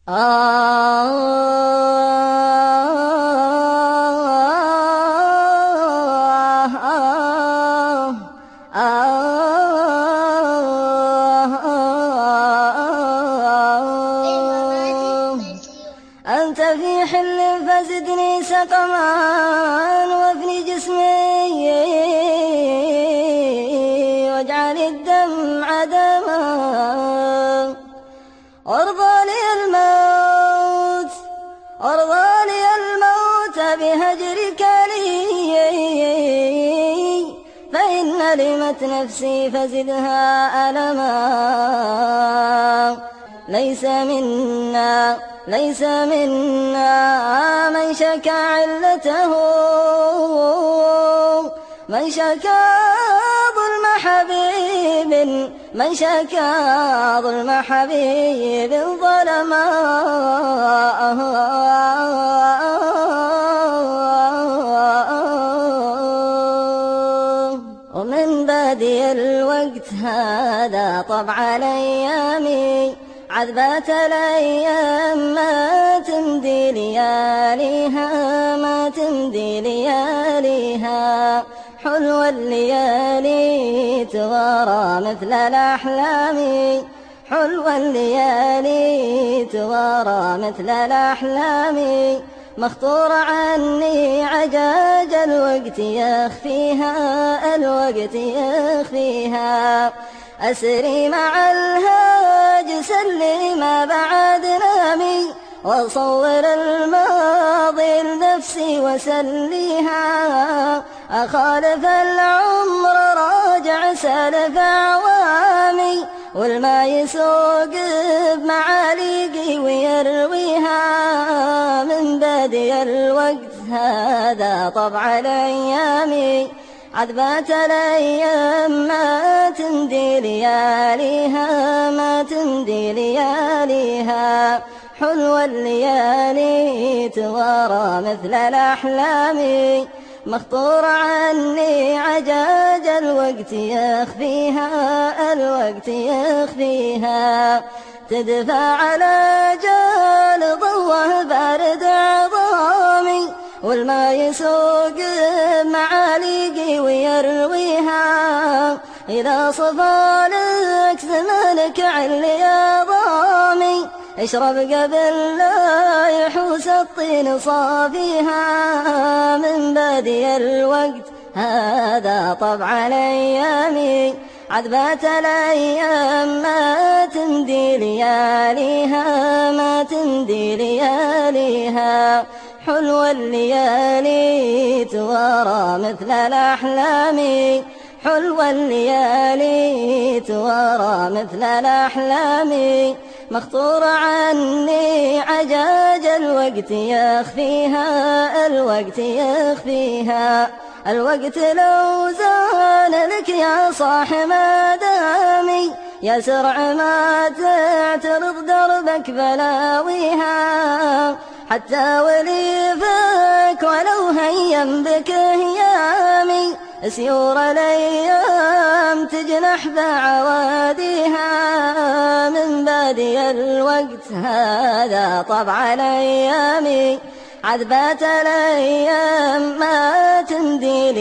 أنت في حل فزدني سقما وافني جسمي واجعل الدمع دما أرضى لي الموت بهجرك لي فإن لمت نفسي فزدها ألما ليس منا من شكى علته من شكى ظلم حبيب ظلما ومن بادي الوقت هذا طبع الأيام عذبات الأيام ما تمضي لياليها حلوى الليالي توارى مثل الأحلام مخطور عني عجاج الوقت يخفيها أسري مع الهاجس اللي ما بعد نامي وأصور الماضي لنفسي وسليها أخالف العمر راجع سالف أعوامي والما يسوق بمعاليقي ويرويها من بادي الوقت هذا طبع الأيام عذبات الأيام ما تمضي لياليها حلوى الليالي توارى مثل الأحلام مخطور عني عجاج الوقت يخفيها تدفع على جال ضوه بارد عظامي والما يسوق معاليقي ويرويها إذا صفى لك زمانك علي ضامي اشرب قبل لا يحوس الطين صافيها من بادي الوقت هذا طبع الأيام عذبات الأيام ما تمضي لياليها حلوى الليالي توارى مثل الأحلام مخطور عني عجاج الوقت يخفيها الوقت لو زال لك يا صاح ما دامي يا سرع ما تعترض دربك بلاويها حتى وليفك ولو هيم بك هيامي سيور الأيام تجنح بعواديها من بادي الوقت هذا طبع الأيام عذبات الأيام ما تمضي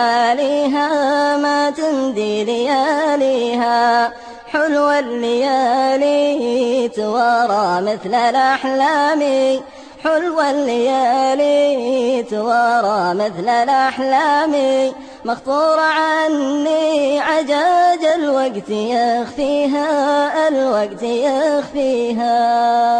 لياليها حلوى الليالي توارى مثل الأحلام مخطور عني عجاج الوقت يخفيها